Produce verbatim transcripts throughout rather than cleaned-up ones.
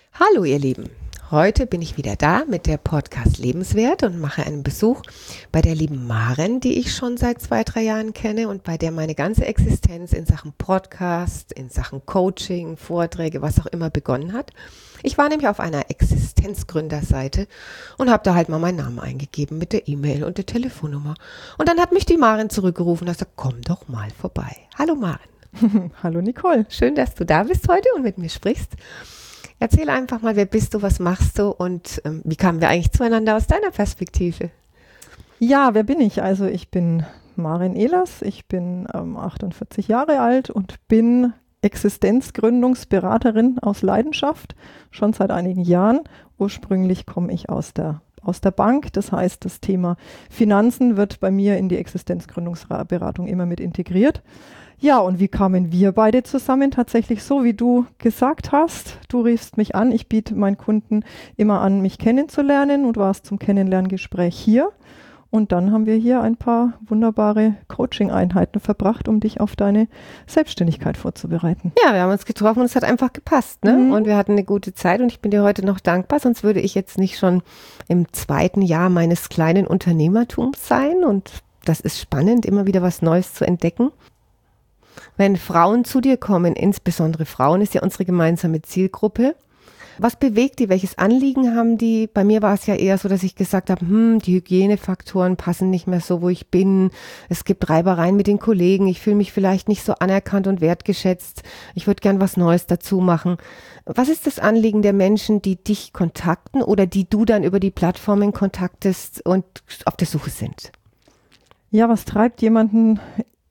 Hallo ihr Lieben, heute bin ich wieder da mit der Podcast Lebenswert und mache einen Besuch bei der lieben Maren, die ich schon seit zwei, drei Jahren kenne und bei der meine ganze Existenz in Sachen Podcast, in Sachen Coaching, Vorträge, was auch immer begonnen hat. Ich war nämlich auf einer Existenzgründerseite und habe da halt mal meinen Namen eingegeben mit der E-Mail und der Telefonnummer. Und dann hat mich die Maren zurückgerufen und hat gesagt, komm doch mal vorbei. Hallo Maren. Hallo Nicole. Schön, dass du da bist heute und mit mir sprichst. Erzähl einfach mal, wer bist du, was machst du und ähm, wie kamen wir eigentlich zueinander aus deiner Perspektive? Ja, wer bin ich? Also ich bin Maren Ehlers, ich bin ähm, achtundvierzig Jahre alt und bin Existenzgründungsberaterin aus Leidenschaft, schon seit einigen Jahren. Ursprünglich komme ich aus der, aus der Bank, das heißt, das Thema Finanzen wird bei mir in die Existenzgründungsberatung immer mit integriert. Ja, und wie kamen wir beide zusammen? Tatsächlich so, wie du gesagt hast. Du riefst mich an, ich biete meinen Kunden immer an, mich kennenzulernen und warst zum Kennenlerngespräch hier. Und dann haben wir hier ein paar wunderbare Coaching-Einheiten verbracht, um dich auf deine Selbstständigkeit vorzubereiten. Ja, wir haben uns getroffen und es hat einfach gepasst, ne? Mhm. Und wir hatten eine gute Zeit und ich bin dir heute noch dankbar, sonst würde ich jetzt nicht schon im zweiten Jahr meines kleinen Unternehmertums sein. Und das ist spannend, immer wieder was Neues zu entdecken. Wenn Frauen zu dir kommen, insbesondere Frauen, ist ja unsere gemeinsame Zielgruppe. Was bewegt die? Welches Anliegen haben die? Bei mir war es ja eher so, dass ich gesagt habe, hm, die Hygienefaktoren passen nicht mehr so, wo ich bin. Es gibt Reibereien mit den Kollegen. Ich fühle mich vielleicht nicht so anerkannt und wertgeschätzt. Ich würde gern was Neues dazu machen. Was ist das Anliegen der Menschen, die dich kontakten oder die du dann über die Plattformen kontaktest und auf der Suche sind? Ja, was treibt jemanden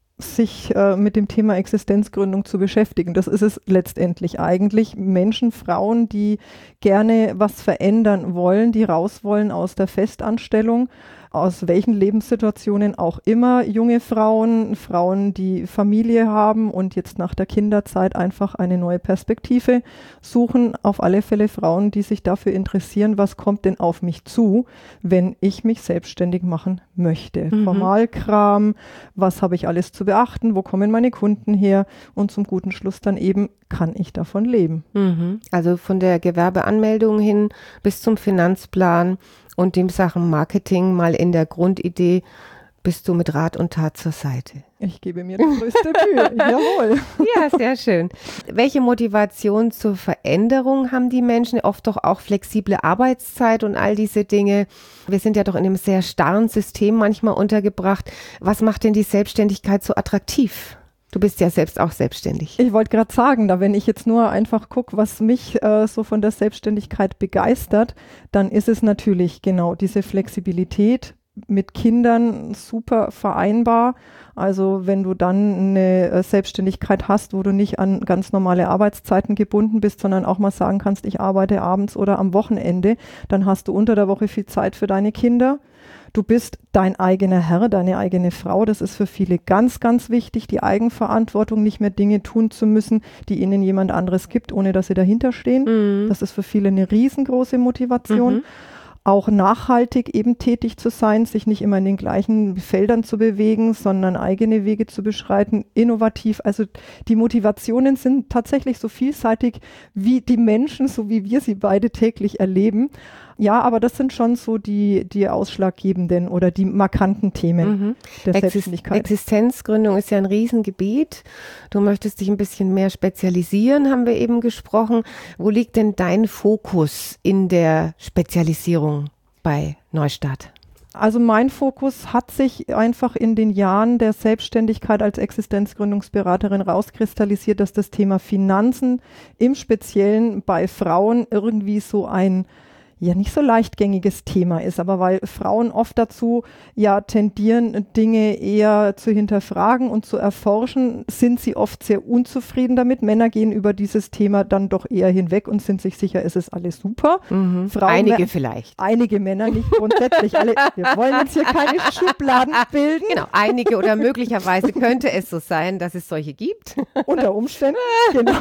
sich äh, mit dem Thema Existenzgründung zu beschäftigen? Das ist es letztendlich eigentlich. Menschen, Frauen, die gerne was verändern wollen, die raus wollen aus der Festanstellung, aus welchen Lebenssituationen auch immer. Junge Frauen, Frauen, die Familie haben und jetzt nach der Kinderzeit einfach eine neue Perspektive suchen. Auf alle Fälle Frauen, die sich dafür interessieren, was kommt denn auf mich zu, wenn ich mich selbstständig machen möchte. Mhm. Formalkram, was habe ich alles zu beachten, wo kommen meine Kunden her und zum guten Schluss dann eben, kann ich davon leben. Mhm. Also von der Gewerbeanmeldung hin bis zum Finanzplan und dem Sachen Marketing mal in der Grundidee bist du mit Rat und Tat zur Seite. Ich gebe mir die größte Mühe, jawohl. Ja, sehr schön. Welche Motivation zur Veränderung haben die Menschen? Oft doch auch flexible Arbeitszeit und all diese Dinge. Wir sind ja doch in einem sehr starren System manchmal untergebracht. Was macht denn die Selbstständigkeit so attraktiv? Du bist ja selbst auch selbstständig. Ich wollte gerade sagen, da wenn ich jetzt nur einfach gucke, was mich äh, so von der Selbstständigkeit begeistert, dann ist es natürlich genau diese Flexibilität mit Kindern super vereinbar. Also wenn du dann eine äh, Selbstständigkeit hast, wo du nicht an ganz normale Arbeitszeiten gebunden bist, sondern auch mal sagen kannst, ich arbeite abends oder am Wochenende, dann hast du unter der Woche viel Zeit für deine Kinder. Du bist dein eigener Herr, deine eigene Frau. Das ist für viele ganz, ganz wichtig, die Eigenverantwortung, nicht mehr Dinge tun zu müssen, die ihnen jemand anderes gibt, ohne dass sie dahinter stehen. Mhm. Das ist für viele eine riesengroße Motivation. Mhm. Auch nachhaltig eben tätig zu sein, sich nicht immer in den gleichen Feldern zu bewegen, sondern eigene Wege zu beschreiten, innovativ. Also die Motivationen sind tatsächlich so vielseitig wie die Menschen, so wie wir sie beide täglich erleben. Ja, aber das sind schon so die, die ausschlaggebenden oder die markanten Themen mhm. der Exist- Selbstständigkeit. Existenzgründung ist ja ein Riesengebiet. Du möchtest dich ein bisschen mehr spezialisieren, haben wir eben gesprochen. Wo liegt denn dein Fokus in der Spezialisierung bei Neustart? Also mein Fokus hat sich einfach in den Jahren der Selbstständigkeit als Existenzgründungsberaterin rauskristallisiert, dass das Thema Finanzen im Speziellen bei Frauen irgendwie so ein ja nicht so leichtgängiges Thema ist, aber weil Frauen oft dazu ja tendieren, Dinge eher zu hinterfragen und zu erforschen, sind sie oft sehr unzufrieden damit. Männer gehen über dieses Thema dann doch eher hinweg und sind sich sicher, es ist alles super. Mhm. Frauen, einige vielleicht. Einige Männer, nicht grundsätzlich alle. Wir wollen uns hier keine Schubladen bilden. Genau, einige oder möglicherweise könnte es so sein, dass es solche gibt. Unter Umständen, genau.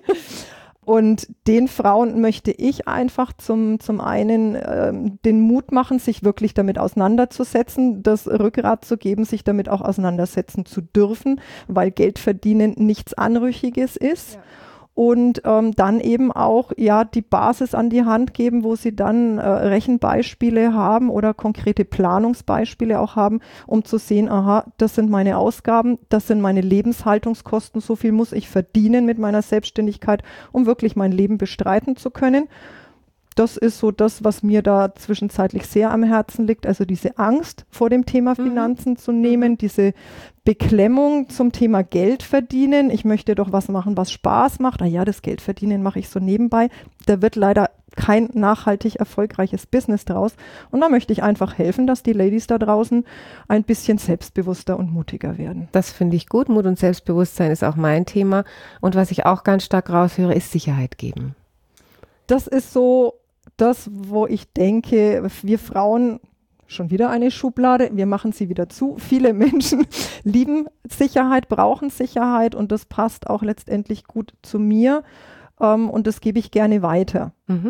Und den Frauen möchte ich einfach zum, zum einen ähm, den Mut machen, sich wirklich damit auseinanderzusetzen, das Rückgrat zu geben, sich damit auch auseinandersetzen zu dürfen, weil Geld verdienen nichts Anrüchiges ist. Ja. und ähm, dann eben auch ja die Basis an die Hand geben, wo sie dann äh, Rechenbeispiele haben oder konkrete Planungsbeispiele auch haben, um zu sehen, aha, das sind meine Ausgaben, das sind meine Lebenshaltungskosten, so viel muss ich verdienen mit meiner Selbstständigkeit, um wirklich mein Leben bestreiten zu können. Das ist so das, was mir da zwischenzeitlich sehr am Herzen liegt, also diese Angst vor dem Thema Finanzen mhm. zu nehmen, diese Beklemmung zum Thema Geld verdienen. Ich möchte doch was machen, was Spaß macht. Ah ja, das Geld verdienen mache ich so nebenbei. Da wird leider kein nachhaltig erfolgreiches Business draus. Und da möchte ich einfach helfen, dass die Ladies da draußen ein bisschen selbstbewusster und mutiger werden. Das finde ich gut. Mut und Selbstbewusstsein ist auch mein Thema. Und was ich auch ganz stark raushöre, ist Sicherheit geben. Das ist so das, wo ich denke, wir Frauen, schon wieder eine Schublade, wir machen sie wieder zu. Viele Menschen lieben Sicherheit, brauchen Sicherheit und das passt auch letztendlich gut zu mir ähm, und das gebe ich gerne weiter. Mhm.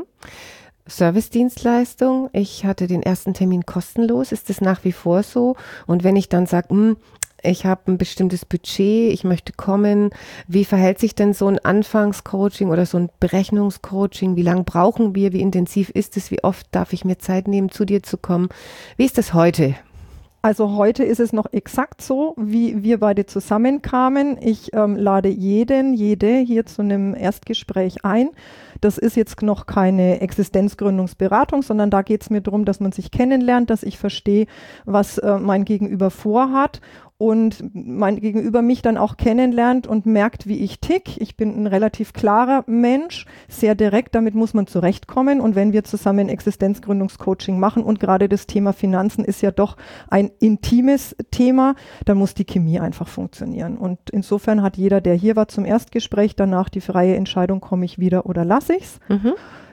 Servicedienstleistung, ich hatte den ersten Termin kostenlos, ist das nach wie vor so? Und wenn ich dann sage, ich habe ein bestimmtes Budget, ich möchte kommen. Wie verhält sich denn so ein Anfangscoaching oder so ein Berechnungscoaching? Wie lange brauchen wir? Wie intensiv ist es? Wie oft darf ich mir Zeit nehmen, zu dir zu kommen? Wie ist das heute? Also heute ist es noch exakt so, wie wir beide zusammenkamen. Ich ähm, lade jeden, jede hier zu einem Erstgespräch ein. Das ist jetzt noch keine Existenzgründungsberatung, sondern da geht es mir darum, dass man sich kennenlernt, dass ich verstehe, was äh, mein Gegenüber vorhat und mein Gegenüber mich dann auch kennenlernt und merkt, wie ich tick. Ich bin ein relativ klarer Mensch, sehr direkt, damit muss man zurechtkommen. Und wenn wir zusammen Existenzgründungscoaching machen und gerade das Thema Finanzen ist ja doch ein intimes Thema, dann muss die Chemie einfach funktionieren. Und insofern hat jeder, der hier war zum Erstgespräch, danach die freie Entscheidung, komme ich wieder oder lasse ich's. Mhm.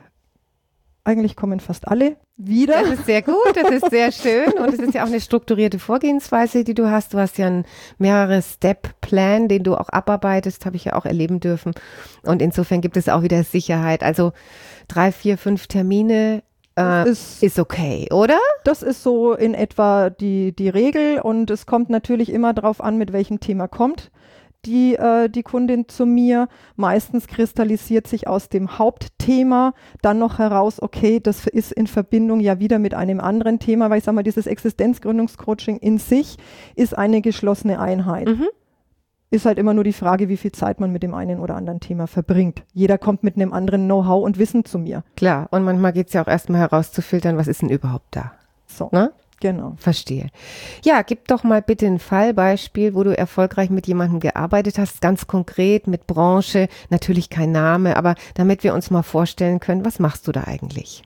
Eigentlich kommen fast alle wieder. Das ist sehr gut, das ist sehr schön und es ist ja auch eine strukturierte Vorgehensweise, die du hast. Du hast ja einen mehrere Step-Plan, den du auch abarbeitest, habe ich ja auch erleben dürfen. Und insofern gibt es auch wieder Sicherheit. Also drei, vier, fünf Termine äh, ist, ist okay, oder? Das ist so in etwa die, die Regel und es kommt natürlich immer darauf an, mit welchem Thema kommt die, äh, die Kundin zu mir. Meistens kristallisiert sich aus dem Hauptthema dann noch heraus, okay, das ist in Verbindung ja wieder mit einem anderen Thema, weil ich sage mal, dieses Existenzgründungscoaching in sich ist eine geschlossene Einheit. Mhm. Ist halt immer nur die Frage, wie viel Zeit man mit dem einen oder anderen Thema verbringt. Jeder kommt mit einem anderen Know-how und Wissen zu mir. Klar, und manchmal geht es ja auch erstmal herauszufiltern, was ist denn überhaupt da? So. Ne? Genau. Verstehe. Ja, gib doch mal bitte ein Fallbeispiel, wo du erfolgreich mit jemandem gearbeitet hast, ganz konkret mit Branche, natürlich kein Name, aber damit wir uns mal vorstellen können, was machst du da eigentlich?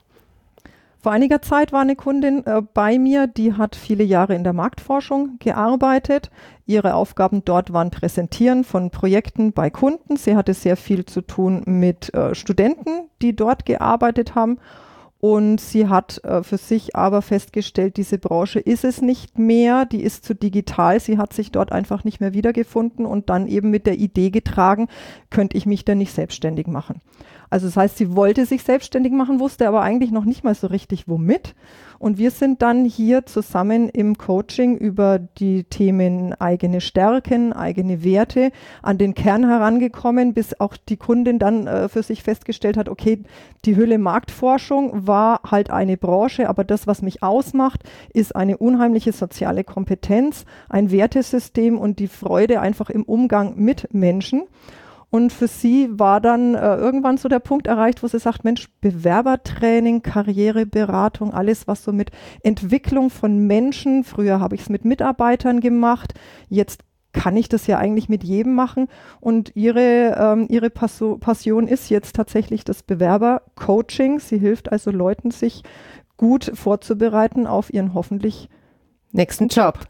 Vor einiger Zeit war eine Kundin äh, bei mir, die hat viele Jahre in der Marktforschung gearbeitet. Ihre Aufgaben dort waren Präsentieren von Projekten bei Kunden. Sie hatte sehr viel zu tun mit äh, Studenten, die dort gearbeitet haben. Und sie hat äh, für sich aber festgestellt, diese Branche ist es nicht mehr, die ist zu digital, sie hat sich dort einfach nicht mehr wiedergefunden und dann eben mit der Idee getragen, könnte ich mich denn nicht selbstständig machen. Also das heißt, sie wollte sich selbstständig machen, wusste aber eigentlich noch nicht mal so richtig womit. Und wir sind dann hier zusammen im Coaching über die Themen eigene Stärken, eigene Werte an den Kern herangekommen, bis auch die Kundin dann äh, für sich festgestellt hat, okay, die Hülle Marktforschung war halt eine Branche, aber das, was mich ausmacht, ist eine unheimliche soziale Kompetenz, ein Wertesystem und die Freude einfach im Umgang mit Menschen. Und für sie war dann äh, irgendwann so der Punkt erreicht, wo sie sagt, Mensch, Bewerbertraining, Karriereberatung, alles was so mit Entwicklung von Menschen, früher habe ich es mit Mitarbeitern gemacht, jetzt kann ich das ja eigentlich mit jedem machen. Und ihre, ähm, ihre Passo- Passion ist jetzt tatsächlich das Bewerbercoaching. Sie hilft also Leuten, sich gut vorzubereiten auf ihren hoffentlich nächsten Job.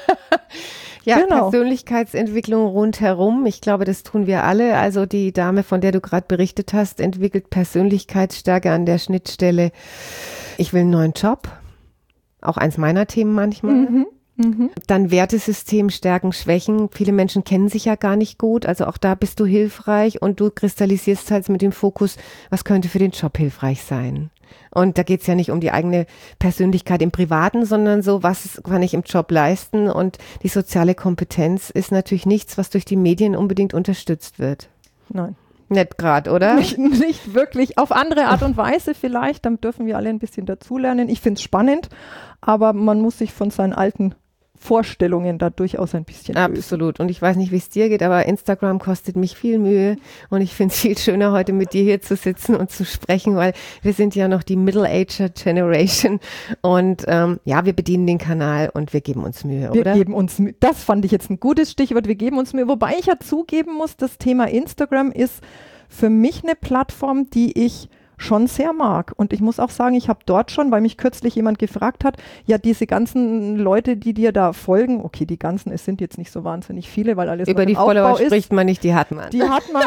Ja, genau. Persönlichkeitsentwicklung rundherum. Ich glaube, das tun wir alle. Also die Dame, von der du gerade berichtet hast, entwickelt Persönlichkeitsstärke an der Schnittstelle. Ich will einen neuen Job. Auch eins meiner Themen manchmal. Mhm. Mhm. Dann Wertesystem, Stärken, Schwächen. Viele Menschen kennen sich ja gar nicht gut. Also auch da bist du hilfreich und du kristallisierst halt mit dem Fokus, was könnte für den Job hilfreich sein. Und da geht es ja nicht um die eigene Persönlichkeit im Privaten, sondern so, was kann ich im Job leisten? Und die soziale Kompetenz ist natürlich nichts, was durch die Medien unbedingt unterstützt wird. Nein. Nicht gerade, oder? Nicht, nicht wirklich. Auf andere Art und Weise vielleicht. Dann dürfen wir alle ein bisschen dazulernen. Ich finde es spannend, aber man muss sich von seinen alten Vorstellungen da durchaus ein bisschen lösen. Absolut. Und ich weiß nicht, wie es dir geht, aber Instagram kostet mich viel Mühe und ich finde es viel schöner, heute mit dir hier zu sitzen und zu sprechen, weil wir sind ja noch die Middle-Aged Generation und ähm, ja, wir bedienen den Kanal und wir geben uns Mühe, wir oder? Wir geben uns Mühe. Das fand ich jetzt ein gutes Stichwort. Wir geben uns Mühe. Wobei ich ja zugeben muss, das Thema Instagram ist für mich eine Plattform, die ich schon sehr mag. Und ich muss auch sagen, ich habe dort schon, weil mich kürzlich jemand gefragt hat, ja, diese ganzen Leute, die dir da folgen, okay, die ganzen, es sind jetzt nicht so wahnsinnig viele, weil alles über die Follower spricht man nicht, die hat man. Die hat man,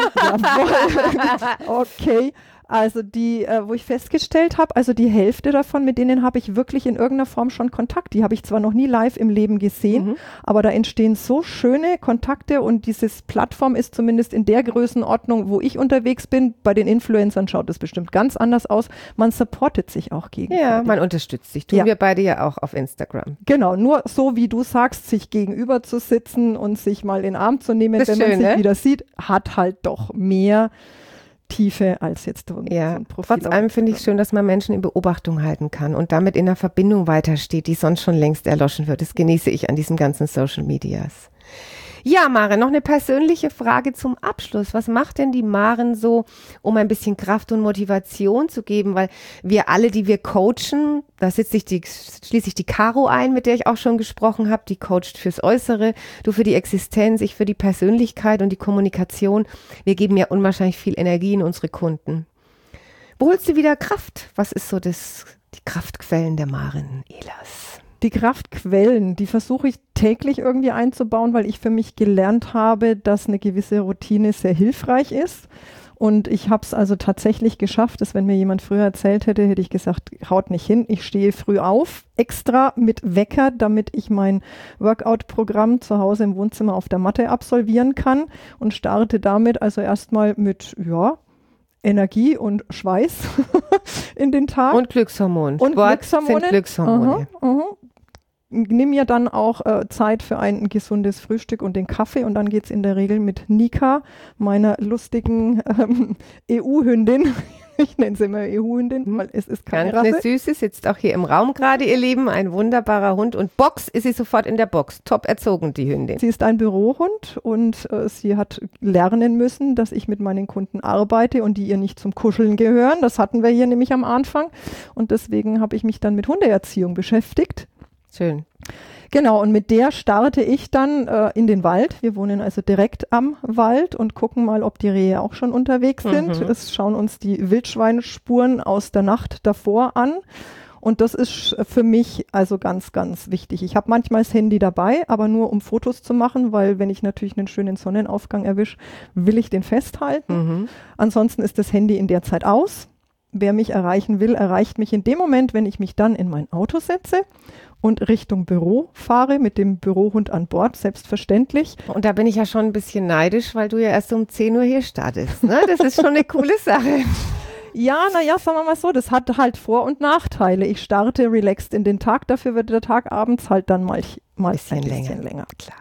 jawohl. Okay. Also die, äh, wo ich festgestellt habe, also die Hälfte davon, mit denen habe ich wirklich in irgendeiner Form schon Kontakt. Die habe ich zwar noch nie live im Leben gesehen, mhm. aber da entstehen so schöne Kontakte und dieses Plattform ist zumindest in der Größenordnung, wo ich unterwegs bin. Bei den Influencern schaut es bestimmt ganz anders aus. Man supportet sich auch gegenseitig. Ja, man unterstützt sich. Tun ja. wir beide ja auch auf Instagram. Genau, nur so wie du sagst, sich gegenüber zu sitzen und sich mal in den Arm zu nehmen, wenn man sich ne? wieder sieht, hat halt doch mehr Tiefe als jetzt so ja, ein Profil. Trotz allem finde ich schön, dass man Menschen in Beobachtung halten kann und damit in einer Verbindung weitersteht, die sonst schon längst erloschen wird. Das genieße ich an diesen ganzen Social Medias. Ja, Maren, noch eine persönliche Frage zum Abschluss. Was macht denn die Maren so, um ein bisschen Kraft und Motivation zu geben? Weil wir alle, die wir coachen, da sitze ich die, schließe ich die Caro ein, mit der ich auch schon gesprochen habe, die coacht fürs Äußere, du für die Existenz, ich für die Persönlichkeit und die Kommunikation. Wir geben ja unwahrscheinlich viel Energie in unsere Kunden. Wo holst du wieder Kraft? Was ist so das, die Kraftquellen der Maren Ehlers? Die Kraftquellen, die versuche ich täglich irgendwie einzubauen, weil ich für mich gelernt habe, dass eine gewisse Routine sehr hilfreich ist. Und ich habe es also tatsächlich geschafft, dass wenn mir jemand früher erzählt hätte, hätte ich gesagt, haut nicht hin. Ich stehe früh auf, extra mit Wecker, damit ich mein Workout-Programm zu Hause im Wohnzimmer auf der Matte absolvieren kann und starte damit also erstmal mit, ja, Energie und Schweiß in den Tag. Und Glückshormone. Und Sport Glückshormone. sind Glückshormone. Aha, aha. Nimm mir dann auch äh, Zeit für ein gesundes Frühstück und den Kaffee und dann geht es in der Regel mit Nika, meiner lustigen ähm, E U-Hündin. Ich nenne sie immer E U-Hündin, weil es ist keine Ganz Rasse. eine Süße, sitzt auch hier im Raum gerade, ihr Lieben. Ein wunderbarer Hund. Und Box ist sie sofort in der Box. Top erzogen, die Hündin. Sie ist ein Bürohund und äh, sie hat lernen müssen, dass ich mit meinen Kunden arbeite und die ihr nicht zum Kuscheln gehören. Das hatten wir hier nämlich am Anfang. Und deswegen habe ich mich dann mit Hundeerziehung beschäftigt. Schön. Genau, und mit der starte ich dann äh, in den Wald. Wir wohnen also direkt am Wald und gucken mal, ob die Rehe auch schon unterwegs sind. Mhm. Es schauen uns die Wildschweinspuren aus der Nacht davor an. Und das ist für mich also ganz, ganz wichtig. Ich habe manchmal das Handy dabei, aber nur um Fotos zu machen, weil wenn ich natürlich einen schönen Sonnenaufgang erwische, will ich den festhalten. Mhm. Ansonsten ist das Handy in der Zeit aus. Wer mich erreichen will, erreicht mich in dem Moment, wenn ich mich dann in mein Auto setze und Richtung Büro fahre, mit dem Bürohund an Bord, selbstverständlich. Und da bin ich ja schon ein bisschen neidisch, weil du ja erst um zehn Uhr hier startest. Ne? Das ist schon eine coole Sache. Ja, naja, sagen wir mal so, das hat halt Vor- und Nachteile. Ich starte relaxed in den Tag, dafür wird der Tag abends halt dann mal, mal bisschen ein bisschen länger. länger. Klar.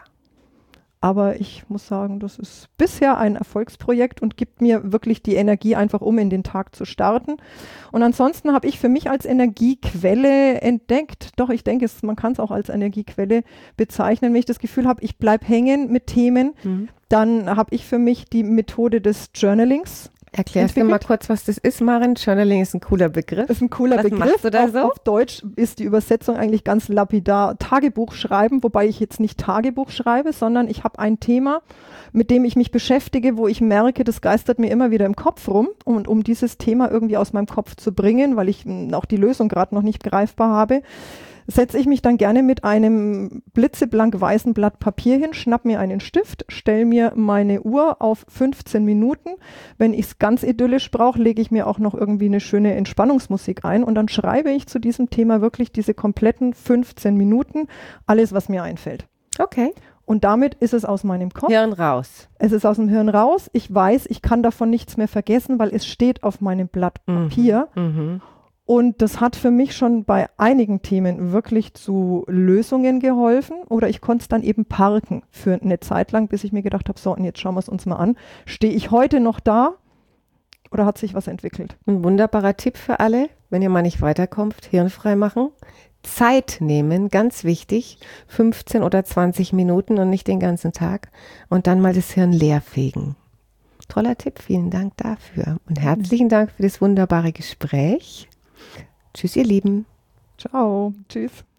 Aber ich muss sagen, das ist bisher ein Erfolgsprojekt und gibt mir wirklich die Energie, einfach um in den Tag zu starten. Und ansonsten habe ich für mich als Energiequelle entdeckt, doch ich denke, es, man kann es auch als Energiequelle bezeichnen, wenn ich das Gefühl habe, ich bleibe hängen mit Themen, Mhm. dann habe ich für mich die Methode des Journalings. Erklärst du mal kurz, was das ist, Maren? Journaling ist ein cooler Begriff. Das ist ein cooler Was Begriff. machst du da auf, so? auf Deutsch ist die Übersetzung eigentlich ganz lapidar Tagebuch schreiben, wobei ich jetzt nicht Tagebuch schreibe, sondern ich habe ein Thema, mit dem ich mich beschäftige, wo ich merke, das geistert mir immer wieder im Kopf rum. Und um dieses Thema irgendwie aus meinem Kopf zu bringen, weil ich mh, auch die Lösung gerade noch nicht greifbar habe, setze ich mich dann gerne mit einem blitzeblank weißen Blatt Papier hin, schnapp mir einen Stift, stelle mir meine Uhr auf fünfzehn Minuten. Wenn ich es ganz idyllisch brauche, lege ich mir auch noch irgendwie eine schöne Entspannungsmusik ein und dann schreibe ich zu diesem Thema wirklich diese kompletten fünfzehn Minuten, alles, was mir einfällt. Okay. Und damit ist es aus meinem Kopf. Hirn raus. Es ist aus dem Hirn raus. Ich weiß, ich kann davon nichts mehr vergessen, weil es steht auf meinem Blatt Papier. Mhm. Und das hat für mich schon bei einigen Themen wirklich zu Lösungen geholfen oder ich konnte es dann eben parken für eine Zeit lang, bis ich mir gedacht habe, so und jetzt schauen wir es uns mal an. Stehe ich heute noch da? oder hat sich was entwickelt? Ein wunderbarer Tipp für alle, wenn ihr mal nicht weiterkommt, hirnfrei machen. Zeit nehmen, ganz wichtig, fünfzehn oder zwanzig Minuten und nicht den ganzen Tag. Und dann mal das Hirn leerfegen. Toller Tipp, vielen Dank dafür. Und herzlichen Dank für das wunderbare Gespräch. Tschüss, ihr Lieben. Ciao, tschüss.